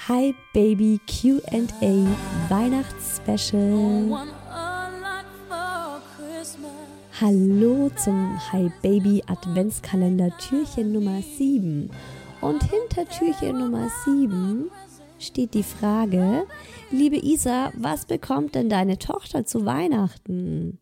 Hi Baby Q&A Weihnachtsspecial. Hallo zum Hi Baby Adventskalender Türchen Nummer 7. Und hinter Türchen Nummer 7 steht die Frage: Liebe Isa, was bekommt denn deine Tochter zu Weihnachten?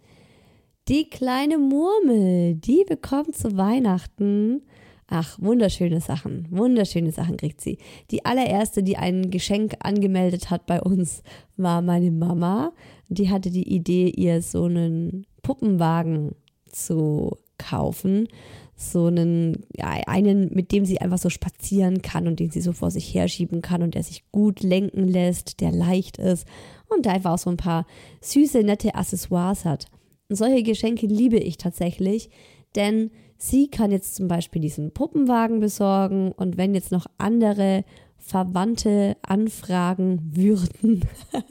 Die kleine Murmel, die bekommt zu Weihnachten, wunderschöne Sachen kriegt sie. Die allererste, die ein Geschenk angemeldet hat bei uns, war meine Mama. Die hatte die Idee, ihr so einen Puppenwagen zu kaufen. So einen, mit dem sie einfach so spazieren kann und den sie so vor sich herschieben kann und der sich gut lenken lässt, der leicht ist und der einfach auch so ein paar süße, nette Accessoires hat. Und solche Geschenke liebe ich tatsächlich, denn sie kann jetzt zum Beispiel diesen Puppenwagen besorgen und wenn jetzt noch andere Verwandte anfragen würden,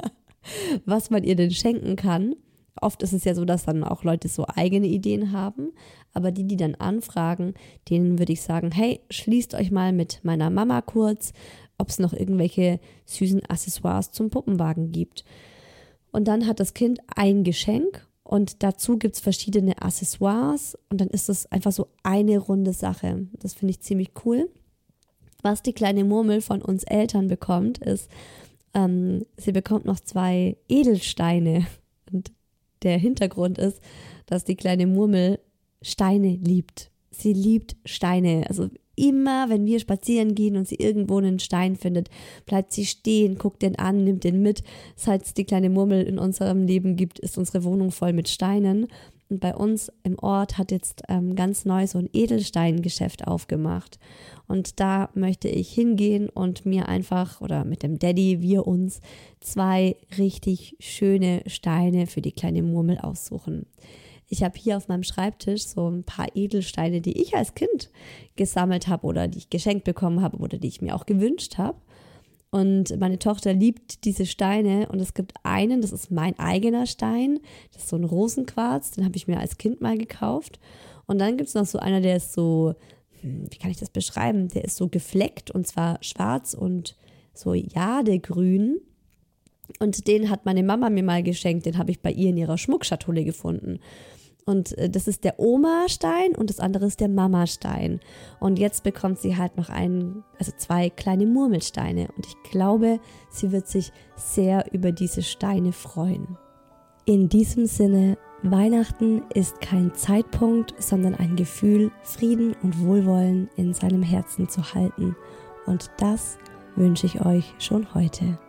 was man ihr denn schenken kann. Oft ist es ja so, dass dann auch Leute so eigene Ideen haben, aber die dann anfragen, denen würde ich sagen, hey, schließt euch mal mit meiner Mama kurz, ob es noch irgendwelche süßen Accessoires zum Puppenwagen gibt. Und dann hat das Kind ein Geschenk und dazu gibt es verschiedene Accessoires und dann ist es einfach so eine runde Sache. Das finde ich ziemlich cool. Was die kleine Murmel von uns Eltern bekommt, ist, sie bekommt noch 2 Edelsteine. Und der Hintergrund ist, dass die kleine Murmel Steine liebt. Sie liebt Steine. Also immer, wenn wir spazieren gehen und sie irgendwo einen Stein findet, bleibt sie stehen, guckt den an, nimmt den mit. Seit es die kleine Murmel in unserem Leben gibt, ist unsere Wohnung voll mit Steinen. Und bei uns im Ort hat jetzt ganz neu so ein Edelsteingeschäft aufgemacht. Und da möchte ich hingehen und mir einfach, oder mit dem Daddy, wir uns 2 richtig schöne Steine für die kleine Murmel aussuchen. Ich habe hier auf meinem Schreibtisch so ein paar Edelsteine, die ich als Kind gesammelt habe oder die ich geschenkt bekommen habe oder die ich mir auch gewünscht habe. Und meine Tochter liebt diese Steine und es gibt einen, das ist mein eigener Stein, das ist so ein Rosenquarz, den habe ich mir als Kind mal gekauft. Und dann gibt es noch so einer, der ist so, wie kann ich das beschreiben, der ist so gefleckt und zwar schwarz und so jadegrün. Und den hat meine Mama mir mal geschenkt, den habe ich bei ihr in ihrer Schmuckschatulle gefunden. Und das ist der Oma-Stein und das andere ist der Mama-Stein. Und jetzt bekommt sie halt noch 2 kleine Murmelsteine. Und ich glaube, sie wird sich sehr über diese Steine freuen. In diesem Sinne, Weihnachten ist kein Zeitpunkt, sondern ein Gefühl, Frieden und Wohlwollen in seinem Herzen zu halten. Und das wünsche ich euch schon heute.